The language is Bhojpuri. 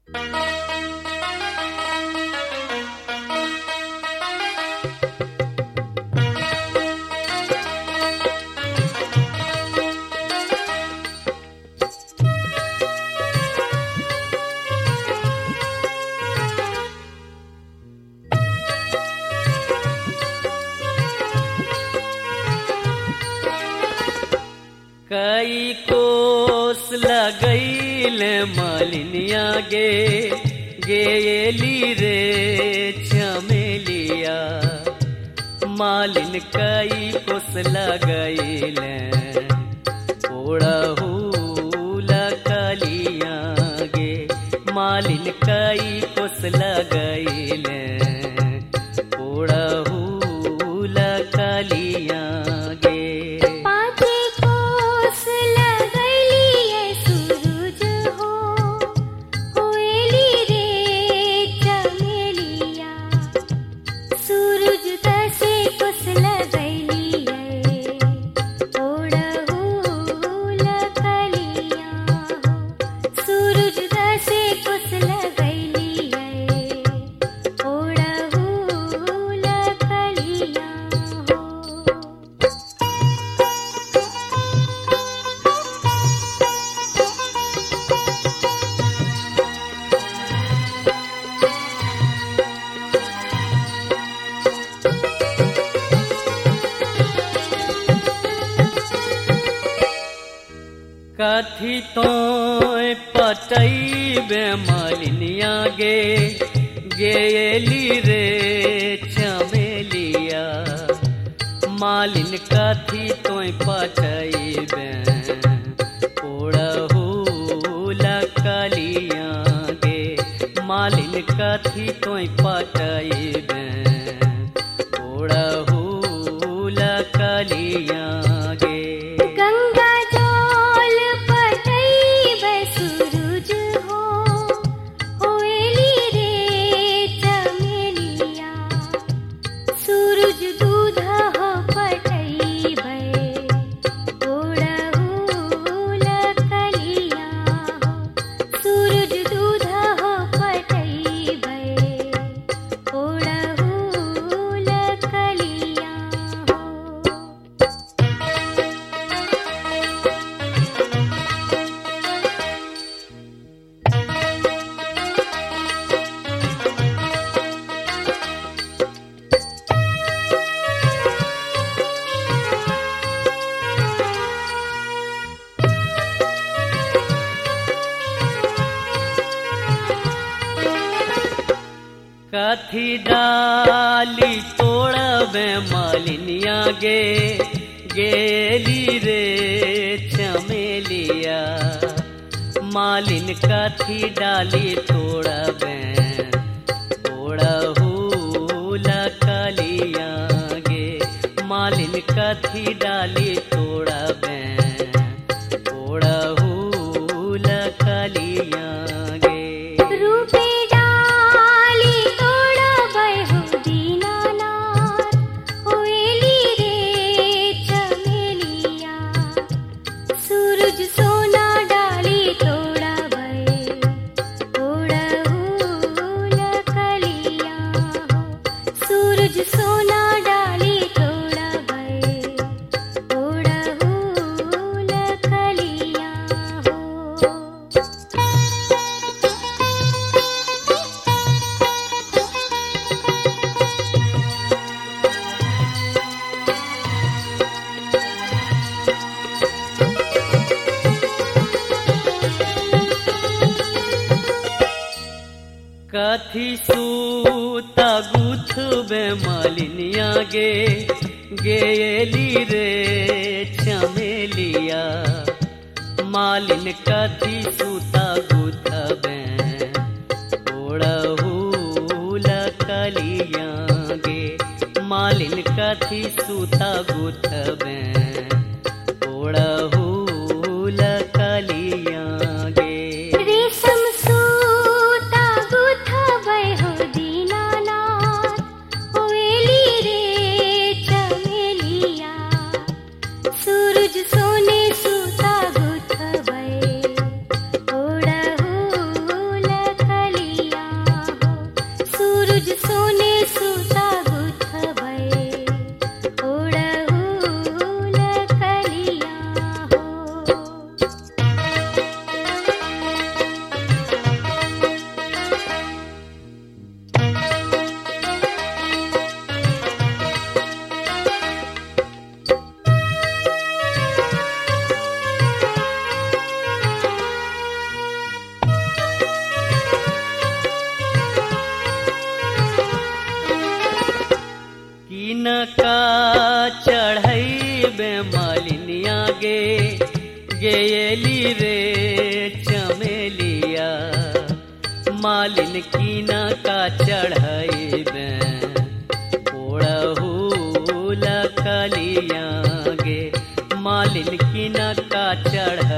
कई कोस लगैल मालिनिया गे गेली रे चमेलिया। मालिन कई कोस लगैल ओढ़हूल कलिया गे। मालिन कई कोस लगैल ओढ़हूल कलिया गे। कथी तो पटैबे मालिनिया गे गेली रे चमेलिया। मालिन कथी तो पटैबे ओढ़हूल कलिया गे। मालिन कथी तो पटैबे ओढ़हूल कलिया गे। कथी डाली तोड़बे मालिनिया गे गेली रे चमेलिया। मालिन कथी डाली तोड़बे ओढ़हूल कलिया गे। मालिन कथी डाली तोड़बे ओढ़हूल कलिया गे। कथी सूता गुथबे मालिनिया गे गेली रे चमेलिया। मालिन कथी सूता गुथबे ओढ़हूल कलिया गे। मालिन कथी सूता गुथबे ओढ़हूल कलिया गे। सोने सूता गुथबै ओढ़हूल मालिन कीना का चढ़ाइबे ओढ़हूल कलिया गे मालिन कीना का चढ़